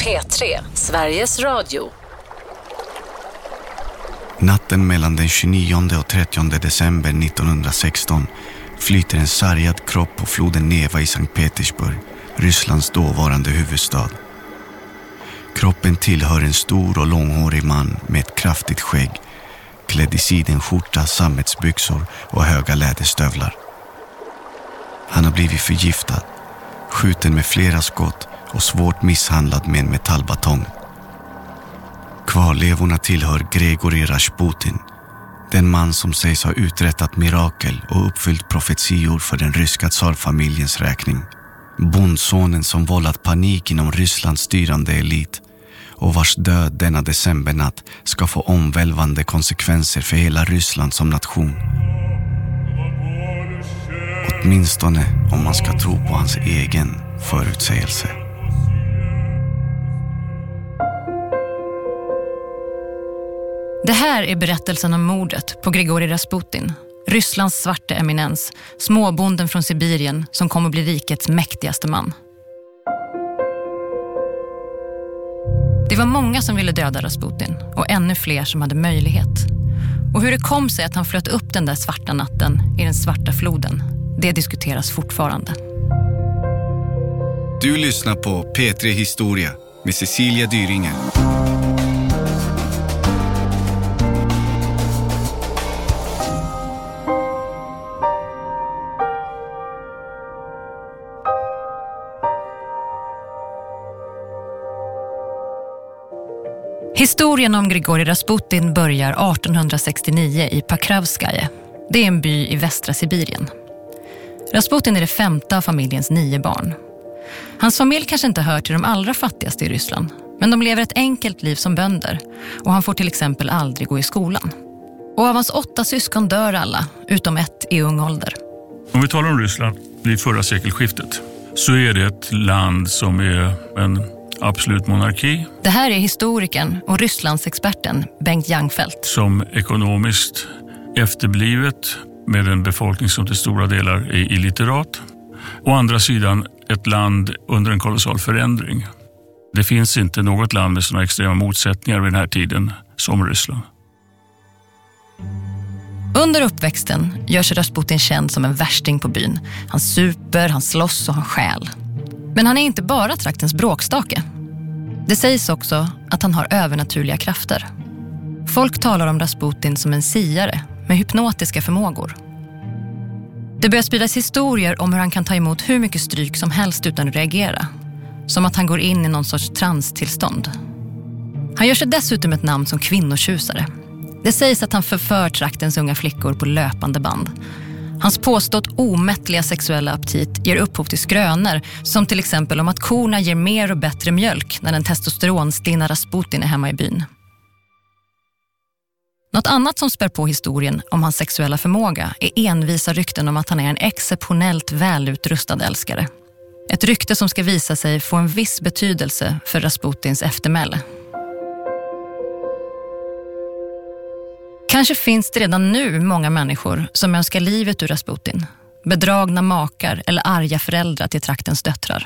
P3, Sveriges Radio. Natten mellan den 29 och 30 december 1916 flyter en sargad kropp på floden Neva i Sankt Petersburg, Rysslands dåvarande huvudstad. Kroppen tillhör en stor och långhårig man med ett kraftigt skägg, klädd i sidenskjorta, sammetsbyxor och höga läderstövlar. Han har blivit förgiftad, skjuten med flera skott och svårt misshandlad med en metallbatong. Kvarlevorna tillhör Grigorij Rasputin, den man som sägs ha uträttat mirakel och uppfyllt profetior för den ryska tsarfamiljens räkning. Bondsonen som vållat panik inom Rysslands styrande elit och vars död denna decembernatt ska få omvälvande konsekvenser för hela Ryssland som nation. Åtminstone om man ska tro på hans egen förutsägelse. Det här är berättelsen om mordet på Grigorij Rasputin, Rysslands svarte eminens, småbonden från Sibirien som kommer att bli rikets mäktigaste man. Det var många som ville döda Rasputin och ännu fler som hade möjlighet. Och hur det kom sig att han flöt upp den där svarta natten i den svarta floden, det diskuteras fortfarande. Du lyssnar på P3 Historia med Cecilia Dyringer. Historien om Grigorij Rasputin börjar 1869 i Pakravskaje. Det är en by i västra Sibirien. Rasputin är det 5:e av familjens 9 barn. Hans familj kanske inte hör till de allra fattigaste i Ryssland, men de lever ett enkelt liv som bönder och han får till exempel aldrig gå i skolan. Och av hans 8 syskon dör alla, utom ett i ung ålder. Om vi talar om Ryssland vid förra sekelskiftet så är det ett land som är en absolut monarki. Det här är historikern och Rysslandsexperten Bengt Jangfelt. Som ekonomiskt efterblivet med en befolkning som till stora delar är illiterat. Å andra sidan ett land under en kolossal förändring. Det finns inte något land med sådana extrema motsättningar vid den här tiden som Ryssland. Under uppväxten gör sig Rasputin känd som en värsting på byn. Han super, han slåss och han stjäl. Men han är inte bara traktens bråkstake. Det sägs också att han har övernaturliga krafter. Folk talar om Rasputin som en siare med hypnotiska förmågor. Det börjar spridas historier om hur han kan ta emot hur mycket stryk som helst utan att reagera. Som att han går in i någon sorts transtillstånd. Han gör sig dessutom ett namn som kvinnotjusare. Det sägs att han förför traktens unga flickor på löpande band. Hans påstått omättliga sexuella aptit ger upphov till skrönor, som till exempel om att korna ger mer och bättre mjölk när den testosteronstinna Rasputin är hemma i byn. Något annat som spär på historien om hans sexuella förmåga är envisa rykten om att han är en exceptionellt välutrustad älskare. Ett rykte som ska visa sig få en viss betydelse för Rasputins eftermäle. Kanske finns det redan nu många människor som önskar livet ur Rasputin. Bedragna makar eller arga föräldrar till traktens döttrar.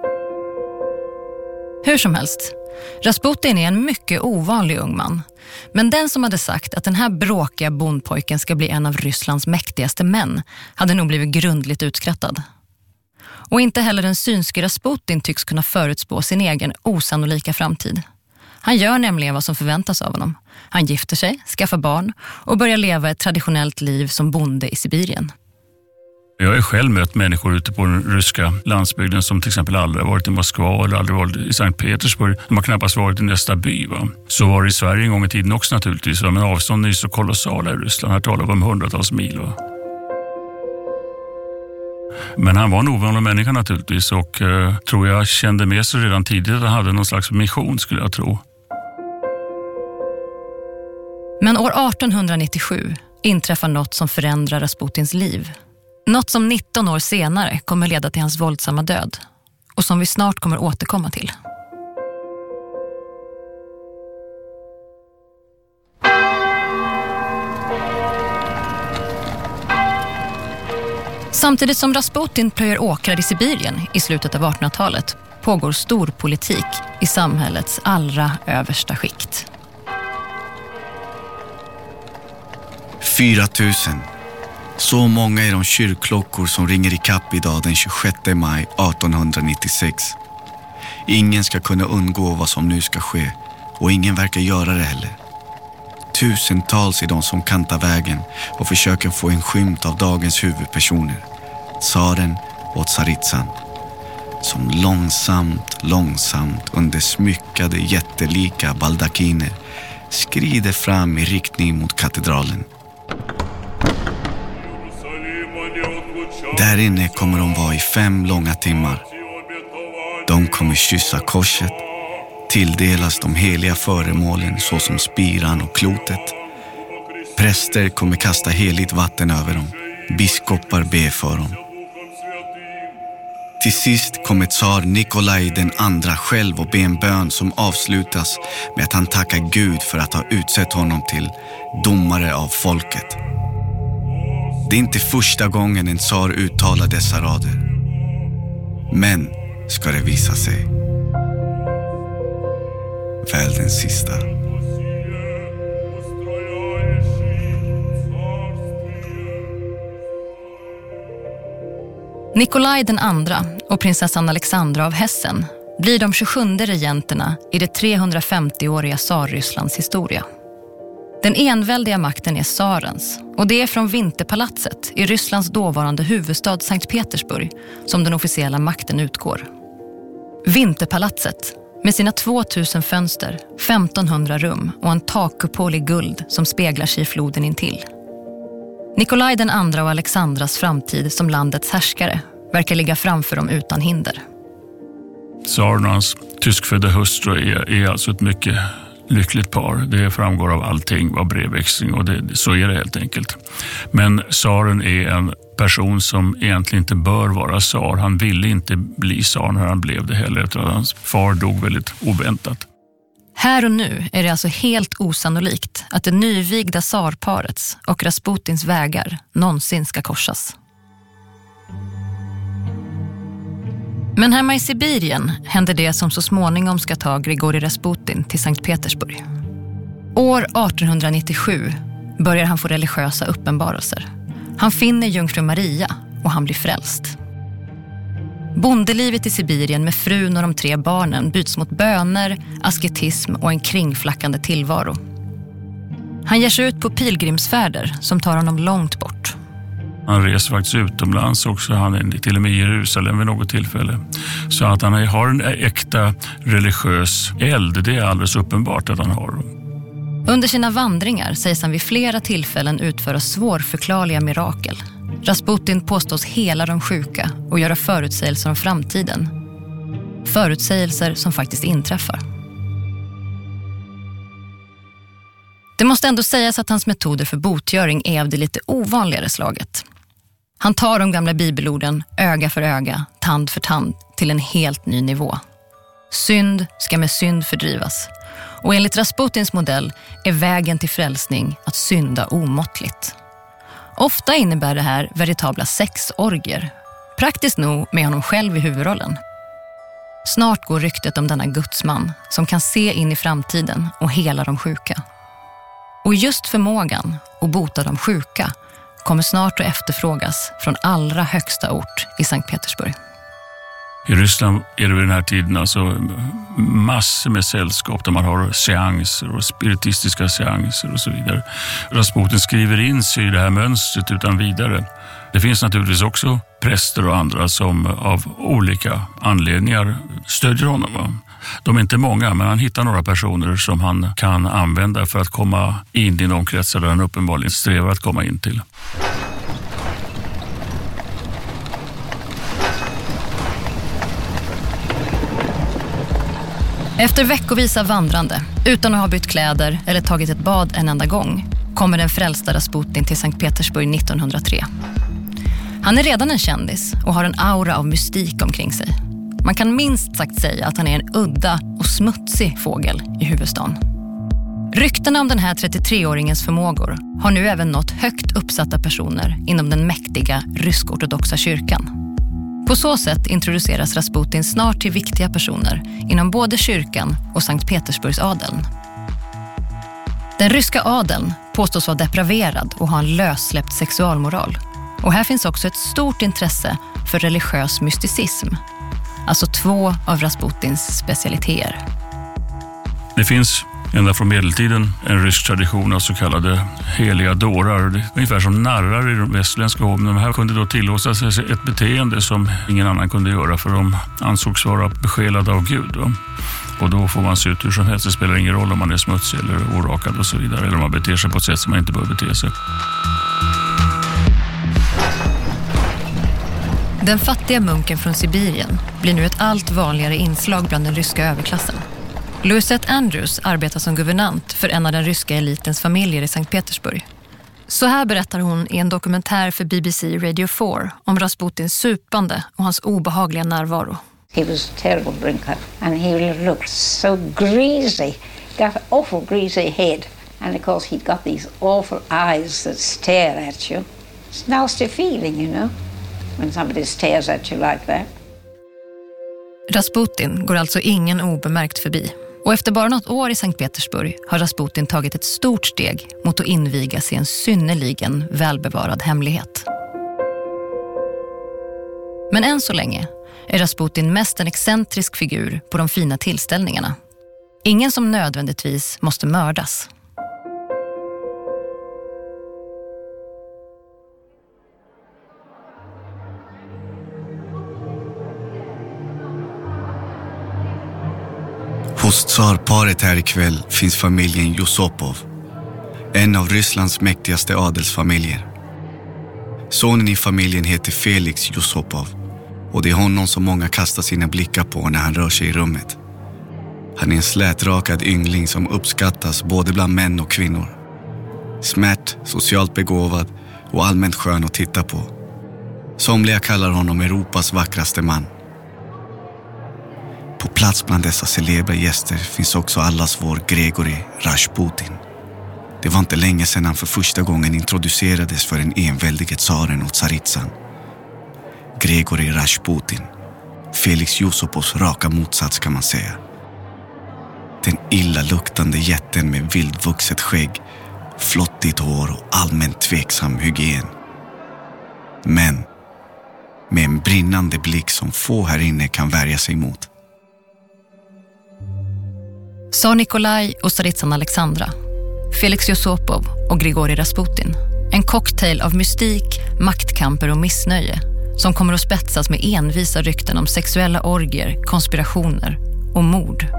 Hur som helst, Rasputin är en mycket ovanlig ung man. Men den som hade sagt att den här bråkiga bondpojken ska bli en av Rysslands mäktigaste män hade nog blivit grundligt utskrattad. Och inte heller den synske Rasputin tycks kunna förutspå sin egen osannolika framtid. Han gör nämligen vad som förväntas av honom. Han gifter sig, skaffar barn och börjar leva ett traditionellt liv som bonde i Sibirien. Jag har själv mött människor ute på den ryska landsbygden som till exempel aldrig har varit i Moskva eller aldrig varit i Sankt Petersburg. De har knappast varit i nästa by. Va? Så var det i Sverige en gång i tiden också naturligtvis. Va? Men avstånden är så kolossala i Ryssland. Här talar vi om hundratals mil. Va? Men han var en ovanlig människa naturligtvis och tror jag kände med sig redan tidigt att han hade någon slags mission, skulle jag tro. Men år 1897 inträffar något som förändrar Rasputins liv. Något som 19 år senare kommer leda till hans våldsamma död. Och som vi snart kommer återkomma till. Samtidigt som Rasputin plöjer åkrar i Sibirien i slutet av 1800-talet pågår storpolitik i samhällets allra översta skikt. 4 000. Så många är de kyrkklockor som ringer i kapp idag den 26 maj 1896. Ingen ska kunna undgå vad som nu ska ske, och ingen verkar göra det heller. Tusentals är de som kantar vägen och försöker få en skymt av dagens huvudpersoner, tsaren och tsaritsan, som långsamt under smyckade jättelika baldakiner skrider fram i riktning mot katedralen. Där inne kommer de vara i 5 långa timmar. De kommer kyssa korset, tilldelas de heliga föremålen såsom spiran och klotet. Präster kommer kasta heligt vatten över dem, biskopar be för dem. Till sist kommer tsar Nikolaj den andra själv och be en bön som avslutas med att han tackar Gud för att ha utsett honom till domare av folket. Det är inte första gången en tsar uttalar dessa rader. Men ska det visa sig väl den sista. Nikolaj den andra och prinsessan Alexandra av Hessen blir de 27 regenterna i det 350-åriga Tsarrysslands historia. Den enväldiga makten är tsarens, och det är från Vinterpalatset i Rysslands dåvarande huvudstad Sankt Petersburg som den officiella makten utgår. Vinterpalatset med sina 2000 fönster, 1500 rum och en takkupol i guld som speglar sig i floden intill. Nikolaj den andra och Alexandras framtid som landets härskare verkar ligga framför dem utan hinder. Tsaren och hans tyskfödda hustru är alltså ett mycket lyckligt par. Det framgår av allting, av brevväxling, och så är det helt enkelt. Men tsaren är en person som egentligen inte bör vara tsar. Han ville inte bli tsar när han blev det heller, efter att hans far dog väldigt oväntat. Här och nu är det alltså helt osannolikt att det nyvigda tsarparets och Rasputins vägar någonsin ska korsas. Men hemma i Sibirien händer det som så småningom ska ta Grigorij Rasputin till Sankt Petersburg. År 1897 börjar han få religiösa uppenbarelser. Han finner jungfru Maria och han blir frälst. Bondelivet i Sibirien med frun och de 3 barnen byts mot böner, asketism och en kringflackande tillvaro. Han ger sig ut på pilgrimsfärder som tar honom långt bort. Han reser faktiskt utomlands också, han är till och med i Jerusalem vid något tillfälle. Så att han har en äkta religiös eld, det är alldeles uppenbart att han har. Under sina vandringar sägs han vid flera tillfällen utföra svårförklarliga mirakel. Rasputin påstås hela de sjuka och göra förutsägelser om framtiden. Förutsägelser som faktiskt inträffar. Det måste ändå sägas att hans metoder för botgöring är av det lite ovanligare slaget. Han tar de gamla bibelorden öga för öga, tand för tand till en helt ny nivå. Synd ska med synd fördrivas. Och enligt Rasputins modell är vägen till frälsning att synda omåttligt. Ofta innebär det här veritabla sexorger. Praktiskt nog med honom själv i huvudrollen. Snart går ryktet om denna gudsman som kan se in i framtiden och hela de sjuka. Och just förmågan att bota de sjuka kommer snart att efterfrågas från allra högsta ort i Sankt Petersburg. I Ryssland är det vid den här tiden alltså massor med sällskap där man har seanser och spiritistiska seanser och så vidare. Rasputin skriver in sig i det här mönstret utan vidare. Det finns naturligtvis också präster och andra som av olika anledningar stödjer honom. Va? De är inte många, men han hittar några personer som han kan använda för att komma in i de kretsar där han uppenbarligen strävar att komma in till. Efter veckovisa vandrande, utan att ha bytt kläder eller tagit ett bad en enda gång, kommer den frälsta Rasputin till Sankt Petersburg 1903. Han är redan en kändis och har en aura av mystik omkring sig. Man kan minst sagt säga att han är en udda och smutsig fågel i huvudstaden. Ryktena om den här 33-åringens förmågor har nu även nått högt uppsatta personer inom den mäktiga rysk-ortodoxa kyrkan. På så sätt introduceras Rasputin snart till viktiga personer inom både kyrkan och Sankt Petersburgsadeln. Den ryska adeln påstås vara depraverad och ha en lössläppt sexualmoral. Och här finns också ett stort intresse för religiös mysticism. Alltså 2 av Rasputins specialiteter. Det finns ända från medeltiden en rysk tradition av så kallade heliga dårar. Det är ungefär som narrar i de västerländska hoven. De här kunde då tillåta sig ett beteende som ingen annan kunde göra, för de ansågs vara besjälade av Gud. Och då får man se ut hur som helst. Det spelar ingen roll om man är smutsig eller orakad och så vidare. Eller om man beter sig på ett sätt som man inte bör bete sig. Den fattiga munken från Sibirien blir nu ett allt vanligare inslag bland den ryska överklassen. Louisette Andrews arbetar som guvernant för en av den ryska elitens familjer i Sankt Petersburg. Så här berättar hon i en dokumentär för BBC Radio 4 om Rasputins supande och hans obehagliga närvaro. He was a terrible drinker and he looked so greasy, got an awful greasy head, and of course he'd got these awful eyes that stare at you. It's a nasty feeling, you know, when somebody stares at you like that. Rasputin går alltså ingen obemärkt förbi. Och efter bara något år i Sankt Petersburg har Rasputin tagit ett stort steg mot att invigas i en synnerligen välbevarad hemlighet. Men än så länge är Rasputin mest en excentrisk figur på de fina tillställningarna. Ingen som nödvändigtvis måste mördas. Hos tsarparet här ikväll finns familjen Yusupov, en av Rysslands mäktigaste adelsfamiljer. Sonen i familjen heter Felix Yusupov och det är honom som många kastar sina blickar på när han rör sig i rummet. Han är en slätrakad yngling som uppskattas både bland män och kvinnor. Smärt, socialt begåvad och allmänt skön att titta på. Somliga kallar honom Europas vackraste man. På plats bland dessa celebra gäster finns också allas vår Grigorij Rasputin. Det var inte länge sedan han för första gången introducerades för den enväldige tsaren och tsaritsan. Grigorij Rasputin, Felix Yusupovs raka motsats kan man säga. Den illaluktande jätten med vildvuxet skägg, flottigt hår och allmänt tveksam hygien. Men med en brinnande blick som få här inne kan värja sig mot. Tsar Nikolaj och tsaritsan Alexandra, Felix Yusupov och Grigorij Rasputin. En cocktail av mystik, maktkamper och missnöje som kommer att spetsas med envisa rykten om sexuella orgier, konspirationer och mord.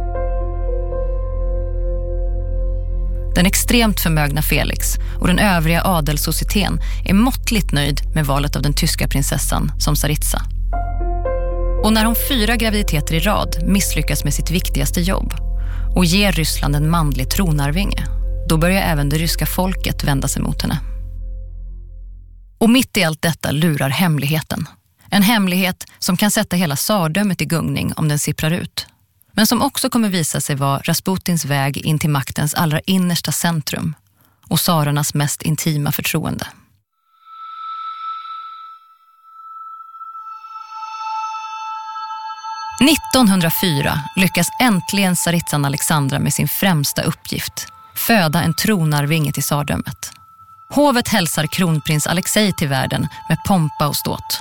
Den extremt förmögna Felix och den övriga adelssocieteten är måttligt nöjd med valet av den tyska prinsessan som tsaritsa. Och när hon 4 graviditeter i rad misslyckas med sitt viktigaste jobb och ger Ryssland en manlig tronarvinge, då börjar även det ryska folket vända sig mot henne. Och mitt i allt detta lurar hemligheten. En hemlighet som kan sätta hela tsardömet i gungning om den sipprar ut. Men som också kommer visa sig vara Rasputins väg in till maktens allra innersta centrum och tsarernas mest intima förtroende. År 1904 lyckas äntligen tsaritsan Alexandra med sin främsta uppgift, föda en tronarvinge till tsardömet. Hovet hälsar kronprins Alexej till världen med pompa och ståt.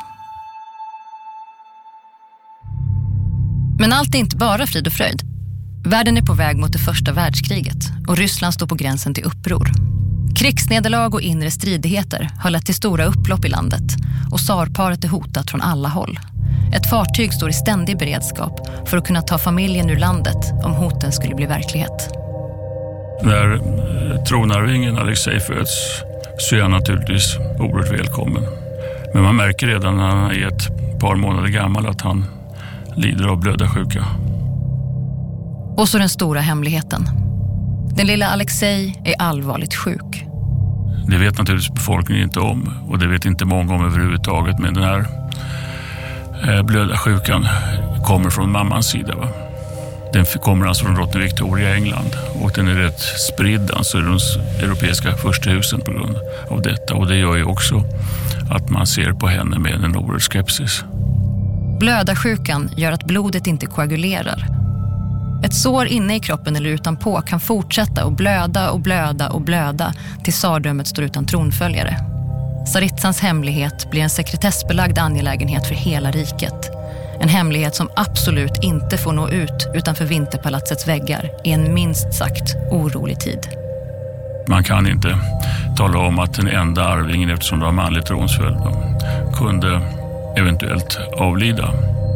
Men allt är inte bara frid och fröjd. Världen är på väg mot det första världskriget och Ryssland står på gränsen till uppror. Krigsnederlag och inre stridigheter har lett till stora upplopp i landet och tsarparet är hotat från alla håll. Ett fartyg står i ständig beredskap för att kunna ta familjen ur landet om hoten skulle bli verklighet. När tronarvingen Alexej föds så är han naturligtvis oerhört välkommen. Men man märker redan när han är ett par månader gammal att han lider av blödarsjuka. Och så den stora hemligheten. Den lilla Alexej är allvarligt sjuk. Det vet naturligtvis befolkningen inte om och det vet inte många om överhuvudtaget, men den här blödarsjukan kommer från mammans sida. Va? Den kommer alltså från drottning Victoria i England och den är rätt spridd alltså i de europeiska furstehusen på grund av detta, och det gör ju också att man ser på henne med en oerhörd skepsis. Blödarsjukan gör att blodet inte koagulerar. Ett sår inne i kroppen eller utanpå kan fortsätta att blöda och blöda och blöda tills tsardömet står utan tronföljare. Tsaritsans hemlighet blir en sekretessbelagd angelägenhet för hela riket. En hemlighet som absolut inte får nå ut utanför Vinterpalatsets väggar i en minst sagt orolig tid. Man kan inte tala om att den enda arvingen, eftersom det var manlig tronsföljd, kunde eventuellt avlida.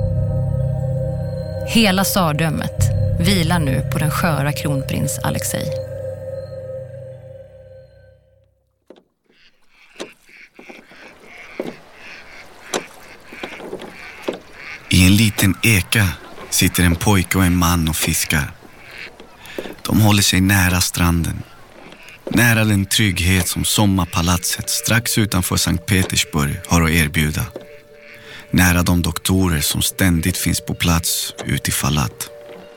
Hela tsardömet vilar nu på den sköra kronprins Alexej. I en liten eka sitter en pojke och en man och fiskar. De håller sig nära stranden. Nära den trygghet som sommarpalatset strax utanför Sankt Petersburg har att erbjuda. Nära de doktorer som ständigt finns på plats utifall att.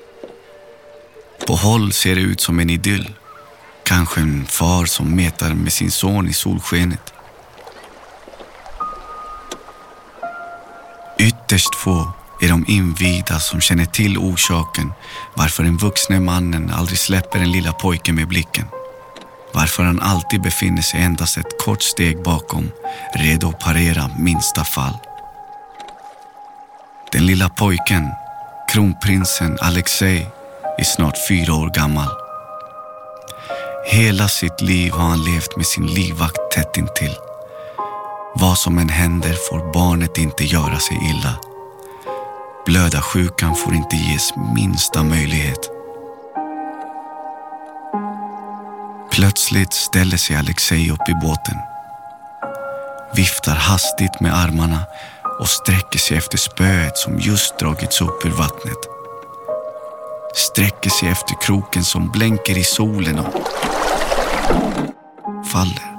På håll ser det ut som en idyll. Kanske en far som metar med sin son i solskenet. Ytterst få är de invida som känner till orsaken varför den vuxne mannen aldrig släpper den lilla pojken med blicken. Varför han alltid befinner sig endast ett kort steg bakom, redo att parera minsta fall. Den lilla pojken, kronprinsen Alexej, är snart 4 år gammal. Hela sitt liv har han levt med sin livvakt tätt intill. Vad som än händer får barnet inte göra sig illa. Blödarsjukan får inte ges minsta möjlighet. Plötsligt ställer sig Alexej upp i båten. Viftar hastigt med armarna och sträcker sig efter spöet som just dragits upp ur vattnet. Sträcker sig efter kroken som blänker i solen och faller.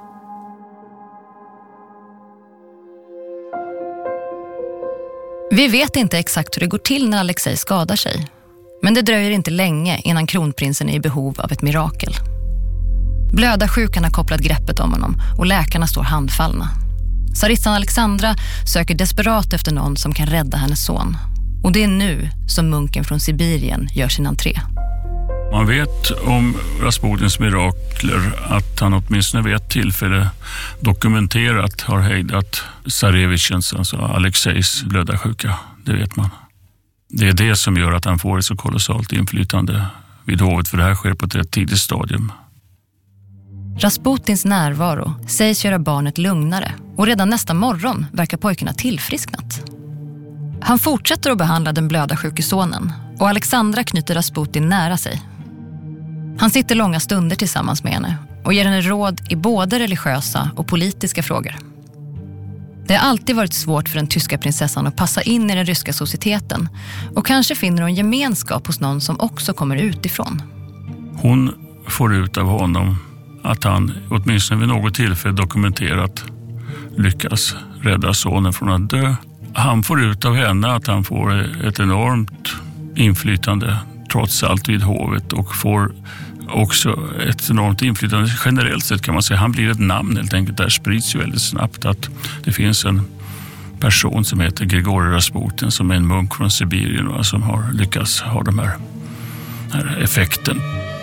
Vi vet inte exakt hur det går till när Alexej skadar sig. Men det dröjer inte länge innan kronprinsen är i behov av ett mirakel. Blödarsjukan har kopplat greppet om honom och läkarna står handfallna. Tsaritsan Alexandra söker desperat efter någon som kan rädda hennes son. Och det är nu som munken från Sibirien gör sin entré. Man vet om Rasputins mirakler att han åtminstone vid ett tillfälle dokumenterat har hejdat Tsarevichens, alltså Alexejs blödarsjuka. Det vet man. Det är det som gör att han får ett så kolossalt inflytande vid hovet, för det här sker på ett rätt tidigt stadium. Rasputins närvaro sägs göra barnet lugnare och redan nästa morgon verkar pojken ha tillfrisknat. Han fortsätter att behandla den blödarsjuke sonen och Alexandra knyter Rasputin nära sig. Han sitter långa stunder tillsammans med henne och ger henne råd i både religiösa och politiska frågor. Det har alltid varit svårt för den tyska prinsessan att passa in i den ryska societeten och kanske finner hon gemenskap hos någon som också kommer utifrån. Hon får ut av honom att han åtminstone vid något tillfälle dokumenterat lyckas rädda sonen från att dö. Han får ut av henne att han får ett enormt inflytande trots allt vid hovet och får också ett enormt inflytande generellt sett, kan man säga. Han blir ett namn helt enkelt. Där sprids ju väldigt snabbt att det finns en person som heter Grigorij Rasputin som är en munk från Sibirien och som har lyckats ha den här effekten.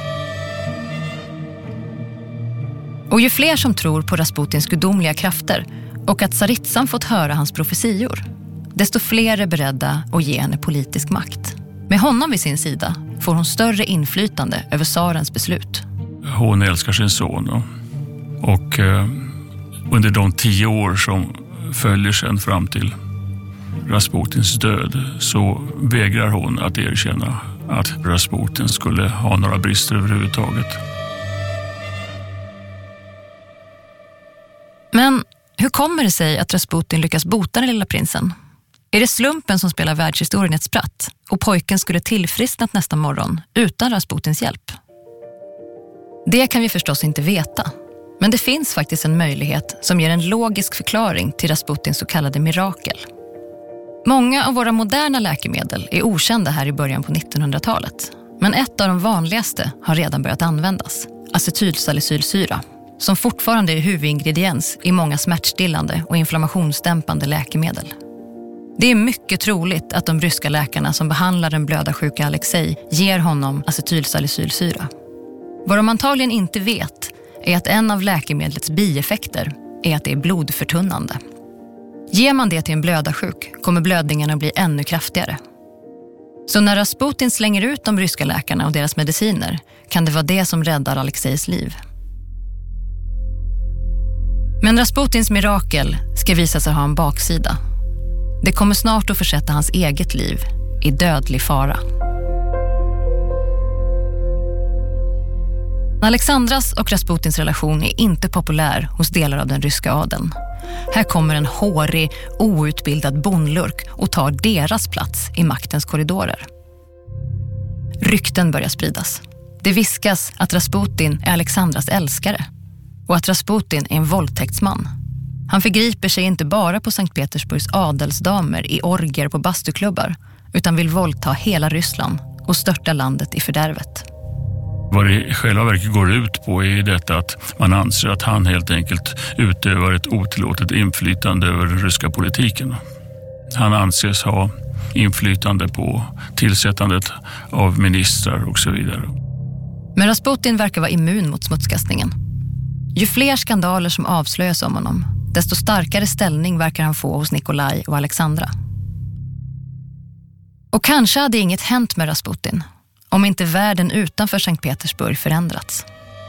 Och ju fler som tror på Rasputins gudomliga krafter och att Tsaritsan fått höra hans profetior, desto fler är beredda att ge henne politisk makt. Med honom vid sin sida får hon större inflytande över tsarens beslut. Hon älskar sin son och under de 10 år som följer sen fram till Rasputins död så vägrar hon att erkänna att Rasputin skulle ha några brister överhuvudtaget. Men hur kommer det sig att Rasputin lyckas bota den lilla prinsen? Är det slumpen som spelar världshistorien ett spratt och pojken skulle tillfrisknat nästa morgon utan Rasputins hjälp? Det kan vi förstås inte veta, men det finns faktiskt en möjlighet som ger en logisk förklaring till Rasputins så kallade mirakel. Många av våra moderna läkemedel är okända här i början på 1900-talet, men ett av de vanligaste har redan börjat användas, acetylsalicylsyra, som fortfarande är huvudingrediens i många smärtstillande och inflammationsdämpande läkemedel. Det är mycket troligt att de ryska läkarna som behandlar den blödarsjuka Alexej ger honom acetylsalicylsyra. Vad de antagligen inte vet är att en av läkemedlets bieffekter är att det är blodförtunnande. Ger man det till en blödarsjuk kommer blödningarna bli ännu kraftigare. Så när Rasputin slänger ut de ryska läkarna och deras mediciner kan det vara det som räddar Alexejs liv. Men Rasputins mirakel ska visa sig ha en baksida. Det kommer snart att försätta hans eget liv i dödlig fara. Alexandras och Rasputins relation är inte populär hos delar av den ryska adeln. Här kommer en hårig, outbildad bondlurk och tar deras plats i maktens korridorer. Rykten börjar spridas. Det viskas att Rasputin är Alexandras älskare och att Rasputin är en våldtäktsman. Han förgriper sig inte bara på Sankt Petersburgs adelsdamer i orger på bastuklubbar utan vill våldta hela Ryssland och störta landet i fördärvet. Vad det i själva verket går ut på är detta att man anser att han helt enkelt utövar ett otillåtet inflytande över den ryska politiken. Han anses ha inflytande på tillsättandet av ministrar och så vidare. Men Rasputin verkar vara immun mot smutskastningen. Ju fler skandaler som avslöjas om honom, desto starkare ställning verkar han få hos Nikolaj och Alexandra. Och kanske hade inget hänt med Rasputin om inte världen utanför Sankt Petersburg förändrats.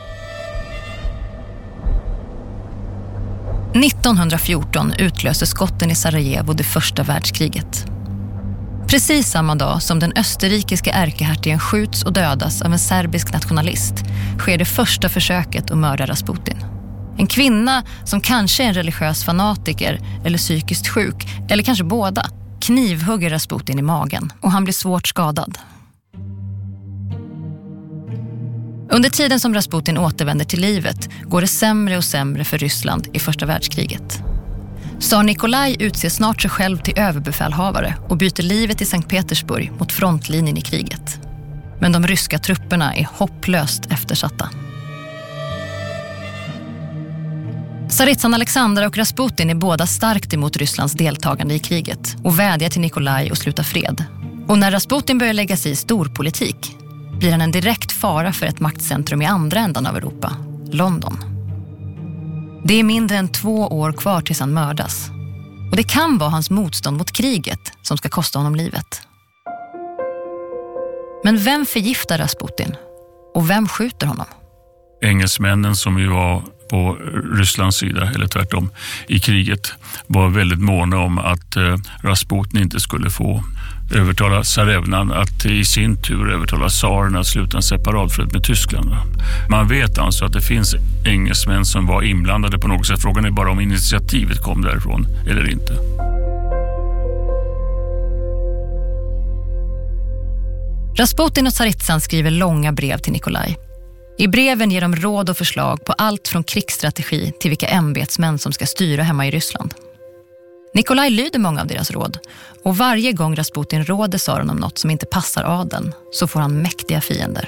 1914 utlöser skotten i Sarajevo det första världskriget. Precis samma dag som den österrikiska ärkehertigen skjuts och dödas av en serbisk nationalist sker det första försöket att mörda Rasputin. En kvinna som kanske är en religiös fanatiker eller psykiskt sjuk, eller kanske båda, knivhugger Rasputin i magen och han blir svårt skadad. Under tiden som Rasputin återvänder till livet går det sämre och sämre för Ryssland i första världskriget. Tsar Nikolaj utser snart sig själv till överbefälhavare och byter livet i Sankt Petersburg mot frontlinjen i kriget. Men de ryska trupperna är hopplöst eftersatta. Tsaritssan Alexandra och Rasputin är båda starkt emot Rysslands deltagande i kriget och vädjar till Nikolaj att sluta fred. Och när Rasputin börjar lägga sig i storpolitik blir han en direkt fara för ett maktcentrum i andra ändan av Europa, London. Det är mindre än 2 år kvar tills han mördas. Och det kan vara hans motstånd mot kriget som ska kosta honom livet. Men vem förgiftar Rasputin? Och vem skjuter honom? Engelsmännen som ju var på Rysslands sida, eller tvärtom, i kriget var väldigt måna om att Rasputin inte skulle få övertala tsarevnan att i sin tur övertala tsaren att sluta en separatfred med Tyskland. Man vet alltså att det finns engelsmän som var inblandade på något sätt. Frågan är bara om initiativet kom därifrån eller inte. Rasputin och Tsaritssan skriver långa brev till Nikolaj. I breven ger de råd och förslag på allt från krigsstrategi till vilka ämbetsmän som ska styra hemma i Ryssland. Nikolaj lyder många av deras råd och varje gång Rasputin råder tsaren om något som inte passar adeln så får han mäktiga fiender.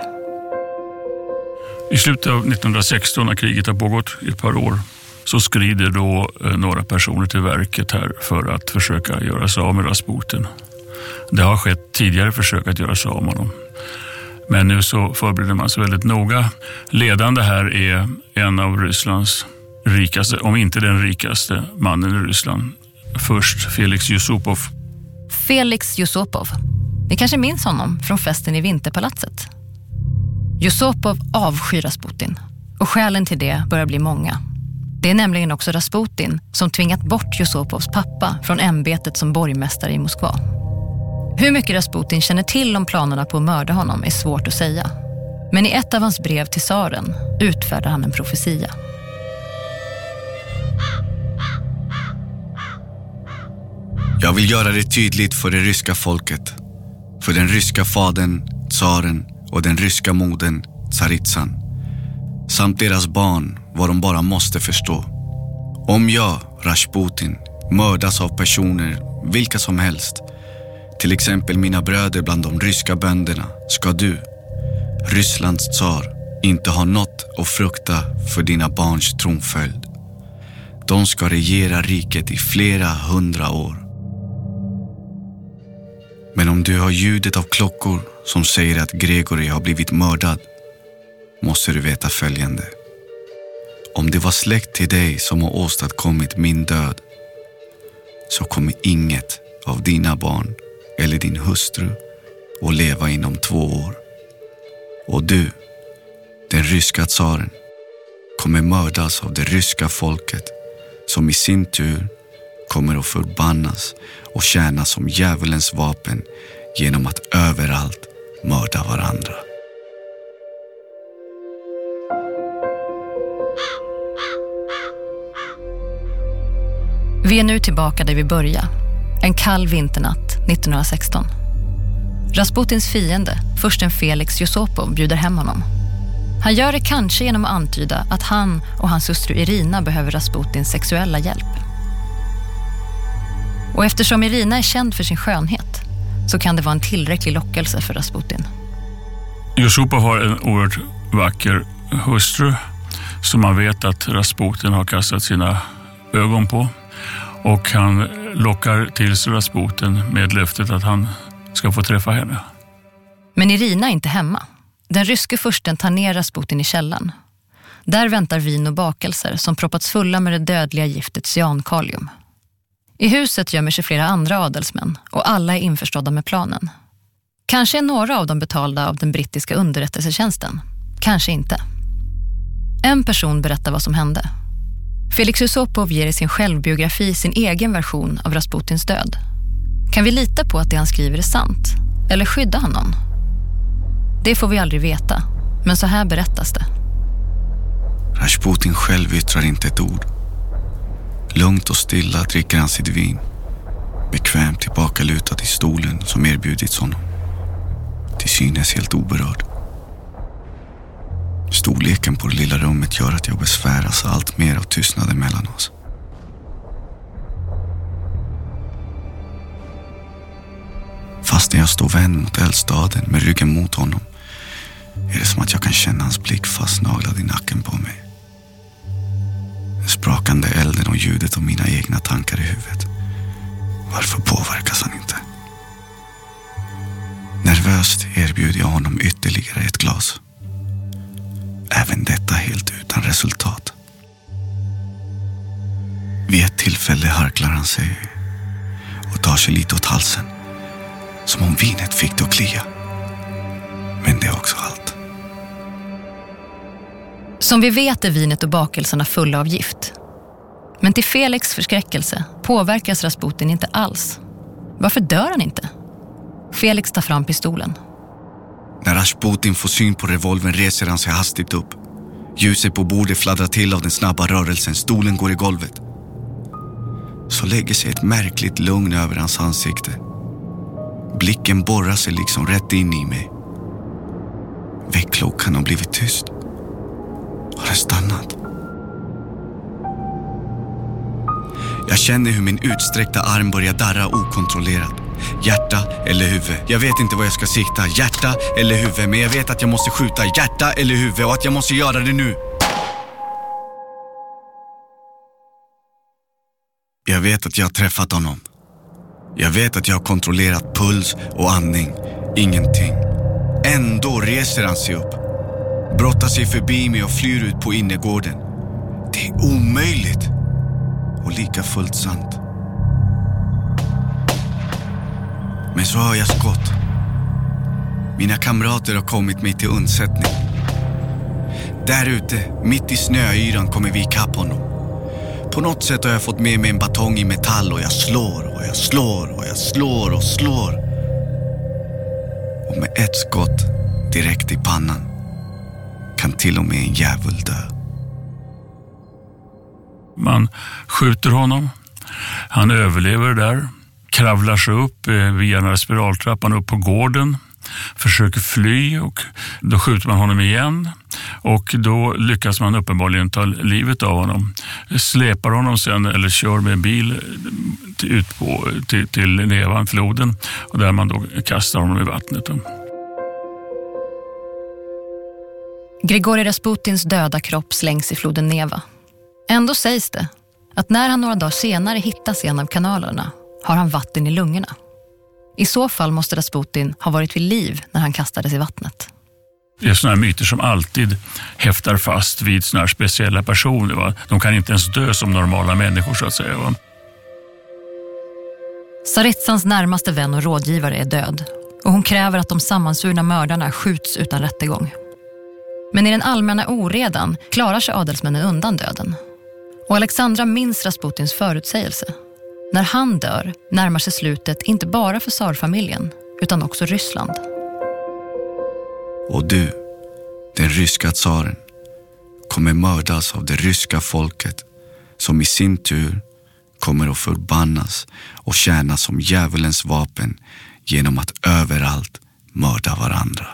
I slutet av 1916 när kriget har pågått i ett par år så skrider då några personer till verket här för att försöka göra sig av med Rasputin. Det har skett tidigare försök att göra sig av med honom. Men nu så förbereder man sig väldigt noga. Ledande här är en av Rysslands rikaste, om inte den rikaste mannen i Ryssland. Först Felix Yusupov. Felix Yusupov. Ni kanske minns honom från festen i Vinterpalatset. Yusupov avskyr Rasputin och skälen till det börjar bli många. Det är nämligen också Rasputin som tvingat bort Yusupovs pappa från ämbetet som borgmästare i Moskva. Hur mycket Rasputin känner till om planerna på att mörda honom är svårt att säga. Men i ett av hans brev till tsaren utfärdar han en profetia. Jag vill göra det tydligt för det ryska folket, för den ryska fadern, tsaren och den ryska modern, Tsaritssan, samt deras barn, vad de bara måste förstå. Om jag, Rasputin, mördas av personer, vilka som helst, till exempel mina bröder bland de ryska bönderna, ska du, Rysslands tsar, inte ha något att frukta för dina barns tronföljd. De ska regera riket i flera 100 år. Men om du har ljudet av klockor som säger att Gregory har blivit mördad, måste du veta följande. Om det var släkt till dig som har åstadkommit min död, så kommer inget av dina barn eller din hustru att leva inom 2 år. Och du, den ryska tsaren, kommer mördas av det ryska folket, som i sin tur kommer att förbannas och tjäna som djävulens vapen genom att överallt mörda varandra. Vi är nu tillbaka där vi började. En kall vinternatt 1916. Rasputins fiende, fursten Felix Yusupov, bjuder hem honom. Han gör det kanske genom att antyda att han och hans hustru Irina behöver Rasputins sexuella hjälp. Och eftersom Irina är känd för sin skönhet, så kan det vara en tillräcklig lockelse för Rasputin. Yusupov har en oerhört vacker hustru som man vet att Rasputin har kastat sina ögon på. Och han lockar till sig Rasputin med löftet att han ska få träffa henne. Men Irina är inte hemma. Den ryske fursten tar ner Rasputin i källan. Där väntar vin och bakelser som proppats fulla med det dödliga giftet cyankalium. I huset gömmer sig flera andra adelsmän och alla är införstådda med planen. Kanske är några av dem betalda av den brittiska underrättelsetjänsten. Kanske inte. En person berättar vad som hände. Felix Yusupov ger i sin självbiografi sin egen version av Rasputins död. Kan vi lita på att det han skriver är sant? Eller skydda han någon? Det får vi aldrig veta, men så här berättas det. Rasputin själv yttrar inte ett ord. Lugnt och stilla dricker han sitt vin, bekvämt tillbakalutad i stolen som erbjudits honom. Till synes helt oberörd. Storleken på det lilla rummet gör att jag besväras allt mer av tystnaden mellan oss. Fast när jag står vänd mot eldstaden med ryggen mot honom, är det som att jag kan känna hans blick fastnaglad i nacken på mig. Den sprakande elden och ljudet av mina egna tankar i huvudet. Varför påverkas han inte? Nervöst erbjuder jag honom ytterligare ett glas. Även detta helt utan resultat. Vid ett tillfälle harklar han sig och tar sig lite åt halsen. Som om vinet fick det att klia. Men det är också allt. Som vi vet är vinet och bakelserna fulla av gift. Men till Felix förskräckelse påverkas Rasputin inte alls. Varför dör han inte? Felix tar fram pistolen. När Rasputin får syn på revolvern reser han sig hastigt upp. Ljuset på bordet fladdrar till av den snabba rörelsen. Stolen går i golvet. Så lägger sig ett märkligt lugn över hans ansikte. Blicken borrar sig liksom rätt in i mig. Väckklockan har blivit tyst. Har den stannat? Jag känner hur min utsträckta arm börjar darra okontrollerat. Hjärta eller huvud. Jag vet inte vad jag ska sikta. Hjärta eller huvud. Men jag vet att jag måste skjuta hjärta eller huvud. Och att jag måste göra det nu. Jag vet att jag har träffat honom. Jag vet att jag har kontrollerat puls och andning. Ingenting. Ändå reser han sig upp. Brottar sig förbi mig och flyr ut på innergården. Det är omöjligt. Och lika fullt sant. Men så hör jag skott. Mina kamrater har kommit mig till undsättning. Där ute, mitt i snöyran, kommer vi ikapp honom. På något sätt har jag fått med mig en batong i metall och jag slår och jag slår och jag slår och slår. Och med ett skott direkt i pannan kan till och med en djävul dö. Man skjuter honom. Han överlever där. Kravlar sig upp via den här spiraltrappan upp på gården. Försöker fly och då skjuter man honom igen. Och då lyckas man uppenbarligen ta livet av honom. Släpar honom sen eller kör med en bil ut till Nevanfloden. Och där man då kastar honom i vattnet. Grigorij Rasputins döda kropp slängs i floden Neva. Ändå sägs det att när han några dagar senare hittas i en av kanalerna har han vatten i lungorna. I så fall måste Rasputin ha varit vid liv när han kastades i vattnet. Det är sådana här myter som alltid häftar fast vid sådana här speciella personer. Va? De kan inte ens dö som normala människor så att säga. Va? Tsaritsans närmaste vän och rådgivare är död och hon kräver att de sammansvurna mördarna skjuts utan rättegång. Men i den allmänna oredan klarar sig adelsmännen undan döden. Och Alexandra minns Rasputins förutsägelse. När han dör närmar sig slutet inte bara för tsarfamiljen utan också Ryssland. Och du, den ryska tsaren, kommer mördas av det ryska folket som i sin tur kommer att förbannas och tjäna som djävulens vapen genom att överallt mörda varandra.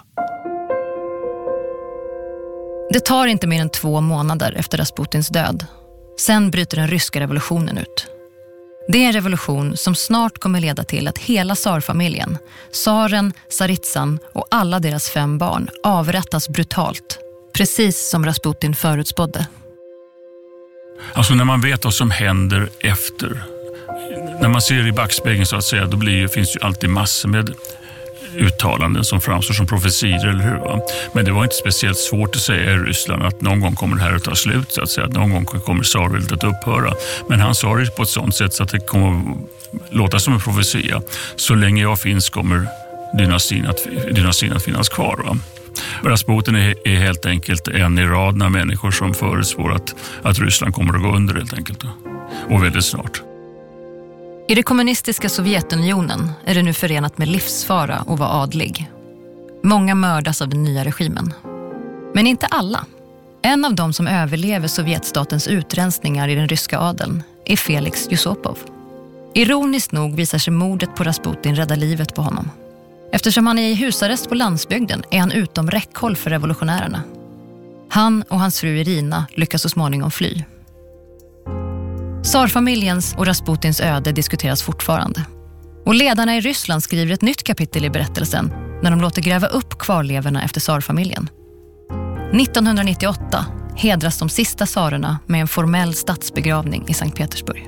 Det tar inte mer än 2 månader efter Rasputins död. Sen bryter den ryska revolutionen ut. Det är en revolution som snart kommer leda till att hela tsarfamiljen, tsaren, Tsaritsan och alla deras 5 barn avrättas brutalt. Precis som Rasputin förutspådde. Alltså när man vet vad som händer efter, när man ser i backspegeln så att säga, då finns ju alltid massor med uttalanden som framstår som profetier, eller hur? Va? Men det var inte speciellt svårt att säga i Ryssland att någon gång kommer det här att ta slut, så att säga, att någon gång kommer tsarväldet att upphöra. Men han sa det på ett sådant sätt så att det kommer låta som en profetia. Så länge jag finns kommer dynastin att finnas kvar. Va? Rasputin är helt enkelt en i raden av människor som förutspår att Ryssland kommer att gå under helt enkelt. Och väldigt snart. I det kommunistiska Sovjetunionen är det nu förenat med livsfara att vara adlig. Många mördas av den nya regimen. Men inte alla. En av dem som överlever Sovjetstatens utrensningar i den ryska adeln är Felix Yusupov. Ironiskt nog visar sig mordet på Rasputin rädda livet på honom. Eftersom han är i husarrest på landsbygden är han utom räckhåll för revolutionärerna. Han och hans fru Irina lyckas så småningom fly. Tsarfamiljens och Rasputins öde diskuteras fortfarande. Och ledarna i Ryssland skriver ett nytt kapitel i berättelsen när de låter gräva upp kvarlevorna efter tsarfamiljen. 1998 hedras de sista tsarerna med en formell statsbegravning i Sankt Petersburg.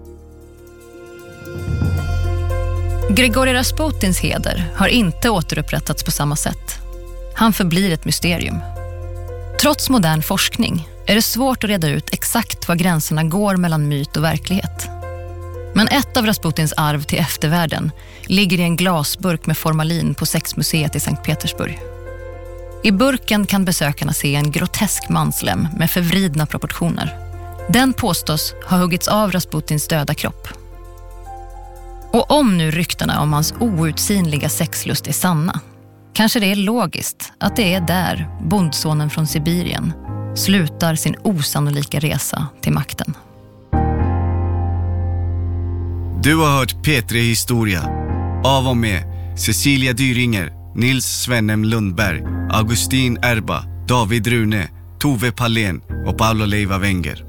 Grigorij Rasputins heder har inte återupprättats på samma sätt. Han förblir ett mysterium. Trots modern forskning är det svårt att reda ut exakt var gränserna går mellan myt och verklighet. Men ett av Rasputins arv till eftervärlden ligger i en glasburk med formalin på Sexmuseet i Sankt Petersburg. I burken kan besökarna se en grotesk manslem med förvridna proportioner. Den påstås ha huggits av Rasputins döda kropp. Och om nu ryktena om hans outsinliga sexlust är sanna, kanske det är logiskt att det är där bondsonen från Sibirien slutar sin osannolika resa till makten. Du har hört P3 Historia. Av och med Cecilia Dyringer, Nils Svennem Lundberg, Augustin Erba, David Rune, Tove Palén och Paolo Leiva Wenger.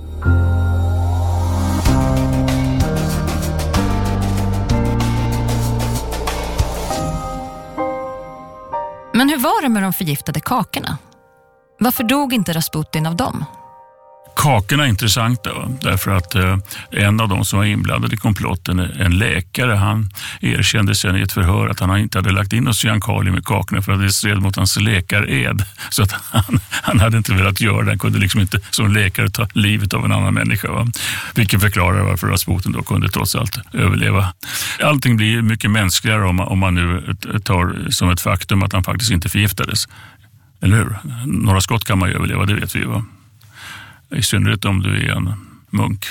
Men hur var det med de förgiftade kakorna? Varför dog inte Rasputin av dem? Kakorna är intressanta, därför att en av dem som var inblandad i komplotten, en läkare, han erkände sen i ett förhör att han inte hade lagt in något cyankalium i kakorna för att det stred mot hans läkared. Så att han hade inte velat göra det. Han kunde liksom inte som läkare ta livet av en annan människa. Va? Vilket förklarar varför Rasputin då kunde trots allt överleva. Allting blir mycket mänskligare om man nu tar som ett faktum att han faktiskt inte förgiftades. Eller hur? Några skott kan man ju överleva, det vet vi, va? I synnerhet om du är en munk.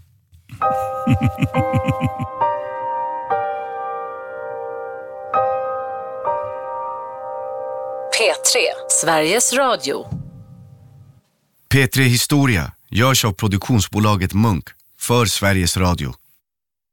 P3, Sveriges Radio. P3 Historia görs av produktionsbolaget Munk för Sveriges Radio.